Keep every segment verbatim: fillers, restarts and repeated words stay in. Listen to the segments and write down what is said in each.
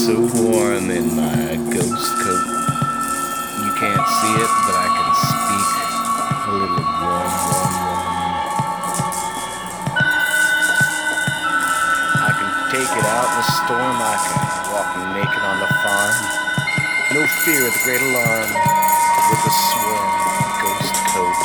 so warm in my ghost coat. You can't see it, but I can speak a little warm, warm, warm. I can take it out in the storm. I can walk naked on the farm. No fear of the great alarm with the swarm ghost coat.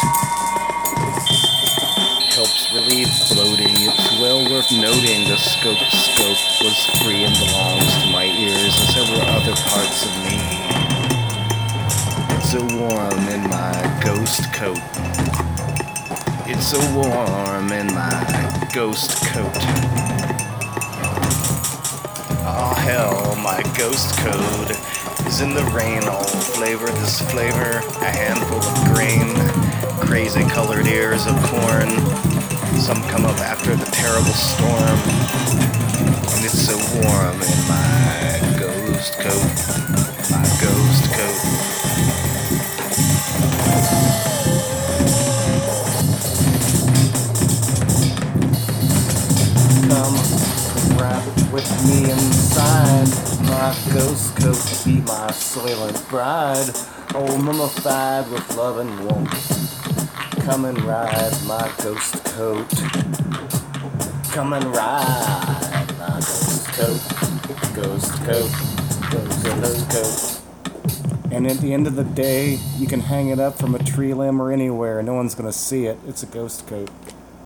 Helps relieve bloating. It's well worth noting the scope scope was free and belongs to my ears and several other parts of me. It's so warm in my ghost coat. It's so warm in my ghost coat. Oh hell, my ghost coat is in the rain, all flavor, this flavor, a handful of grain, crazy colored ears of corn. Some come up after the terrible storm, and it's so warm in my ghost coat, my ghost coat. Come ride with me inside my ghost coat, be my soylent bride, all mummified with love and warmth. Come and ride my ghost coat. Come and ride my ghost coat. Ghost coat. Ghost coat. And at the end of the day, you can hang it up from a tree limb or anywhere. No one's gonna see it. It's a ghost coat.